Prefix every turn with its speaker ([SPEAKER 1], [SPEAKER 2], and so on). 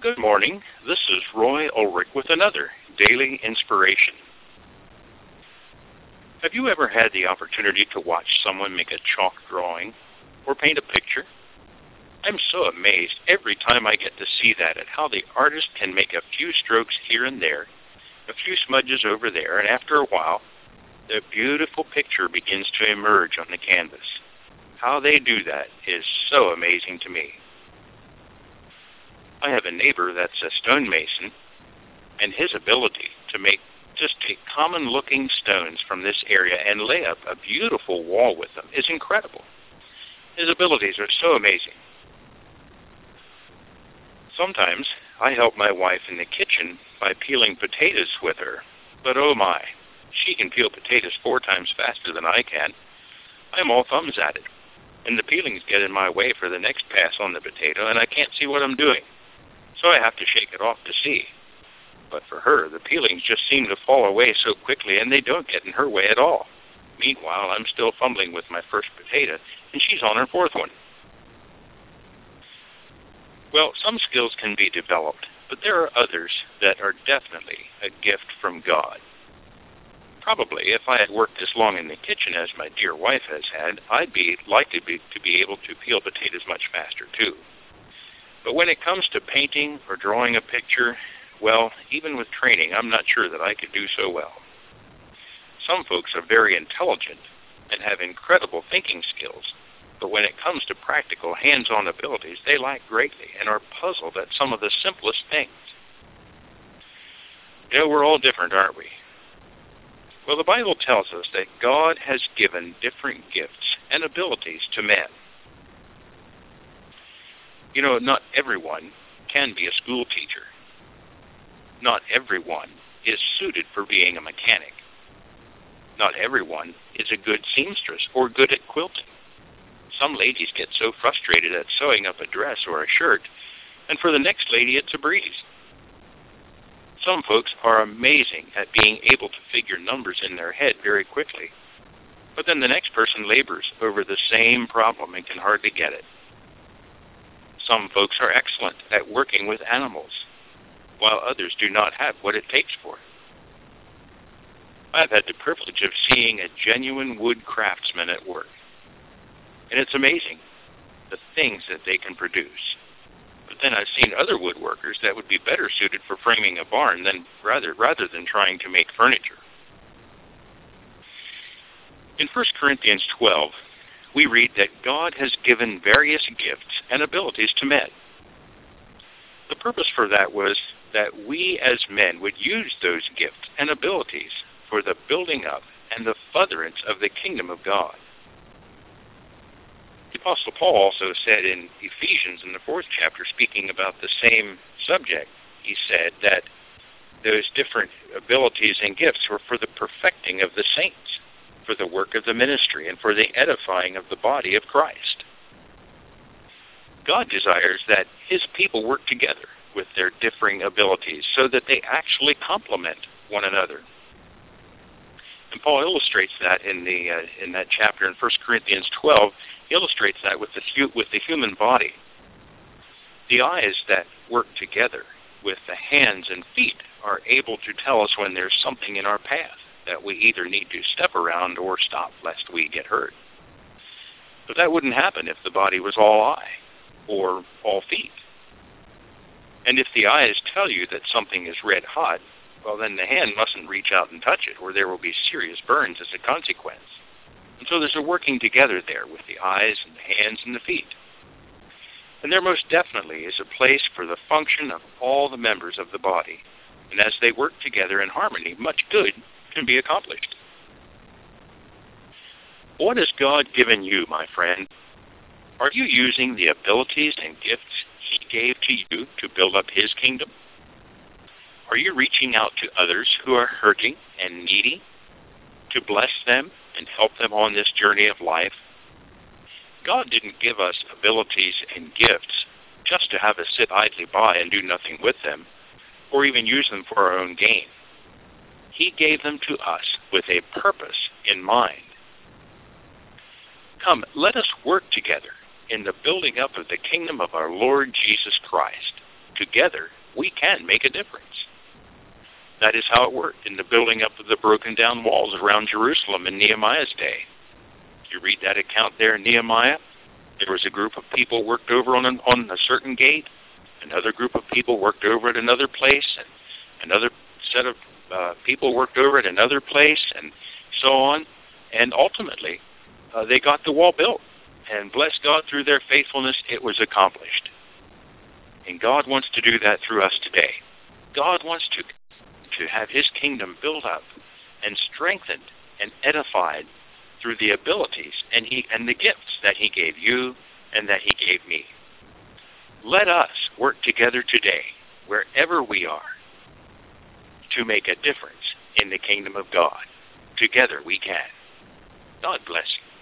[SPEAKER 1] Good morning. This is Roy Ulrich with another Daily Inspiration. Have you ever had the opportunity to watch someone make a chalk drawing or paint a picture? I'm so amazed every time I get to see that at how the artist can make a few strokes here and there, a few smudges over there, and after a while, the beautiful picture begins to emerge on the canvas. How they do that is so amazing to me. I have a neighbor that's a stonemason, and his ability to take common-looking stones from this area and lay up a beautiful wall with them is incredible. His abilities are so amazing. Sometimes I help my wife in the kitchen by peeling potatoes with her, but oh my, she can peel potatoes 4 times faster than I can. I'm all thumbs at it, and the peelings get in my way for the next pass on the potato, and I can't see what I'm doing. So I have to shake it off to see. But for her, the peelings just seem to fall away so quickly, and they don't get in her way at all. Meanwhile, I'm still fumbling with my first potato, and she's on her 4th one. Well, some skills can be developed, but there are others that are definitely a gift from God. Probably, if I had worked as long in the kitchen as my dear wife has had, I'd be likely to be able to peel potatoes much faster, too. But when it comes to painting or drawing a picture, well, even with training, I'm not sure that I could do so well. Some folks are very intelligent and have incredible thinking skills, but when it comes to practical, hands-on abilities, they lack greatly and are puzzled at some of the simplest things. You know, we're all different, aren't we? Well, the Bible tells us that God has given different gifts and abilities to men. You know, not everyone can be a school teacher. Not everyone is suited for being a mechanic. Not everyone is a good seamstress or good at quilting. Some ladies get so frustrated at sewing up a dress or a shirt, and for the next lady it's a breeze. Some folks are amazing at being able to figure numbers in their head very quickly, but then the next person labors over the same problem and can hardly get it. Some folks are excellent at working with animals, while others do not have what it takes for it. I've had the privilege of seeing a genuine wood craftsman at work, and it's amazing the things that they can produce. But then I've seen other woodworkers that would be better suited for framing a barn rather than trying to make furniture. In 1 Corinthians 12, we read that God has given various gifts and abilities to men. The purpose for that was that we as men would use those gifts and abilities for the building up and the furtherance of the kingdom of God. The Apostle Paul also said in Ephesians in the 4th chapter, speaking about the same subject, he said that those different abilities and gifts were for the perfecting of the saints, for the work of the ministry, and for the edifying of the body of Christ. God desires that His people work together with their differing abilities so that they actually complement one another. And Paul illustrates that in that chapter in 1 Corinthians 12, he illustrates that with the human body. The eyes that work together with the hands and feet are able to tell us when there's something in our path that we either need to step around or stop lest we get hurt. But that wouldn't happen if the body was all eye or all feet. And if the eyes tell you that something is red hot, well, then the hand mustn't reach out and touch it, or there will be serious burns as a consequence. And so there's a working together there with the eyes and the hands and the feet. And there most definitely is a place for the function of all the members of the body. And as they work together in harmony, much good can be accomplished. What has God given you, my friend? Are you using the abilities and gifts He gave to you to build up His kingdom? Are you reaching out to others who are hurting and needy to bless them and help them on this journey of life? God didn't give us abilities and gifts just to have us sit idly by and do nothing with them, or even use them for our own gain. He gave them to us with a purpose in mind. Come, let us work together in the building up of the kingdom of our Lord Jesus Christ. together we can make a difference. That is how it worked in the building up of the broken down walls around Jerusalem in Nehemiah's day. You read that account there in Nehemiah. There was a group of people worked over on a certain gate. Another group of people worked over at another place, and another set of people worked over at another place, and so on. And ultimately, they got the wall built. And bless God, through their faithfulness, it was accomplished. And God wants to do that through us today. God wants to have his kingdom built up and strengthened and edified through the abilities and the gifts that he gave you and that he gave me. Let us work together today, wherever we are, to make a difference in the kingdom of God. Together we can. God bless you.